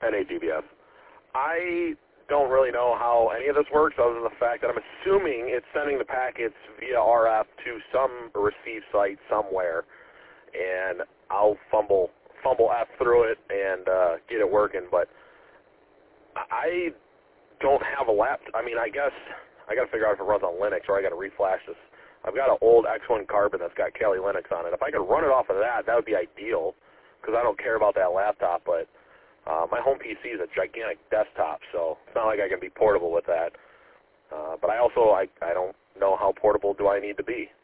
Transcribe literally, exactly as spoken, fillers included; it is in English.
N A D B S. I don't really know how any of this works other than the fact that I'm assuming it's sending the packets via R F to some receive site somewhere, and I'll fumble fumble F through it and uh, get it working. But I don't have a laptop. I mean, I guess I got to figure out if it runs on Linux or I got to reflash this. I've got an old X one Carbon that's got Kali Linux on it. If I could run it off of that, that would be ideal because I don't care about that laptop. But uh, my home P C is a gigantic desktop, so it's not like I can be portable with that. Uh, but I also I, I don't know how portable do I need to be.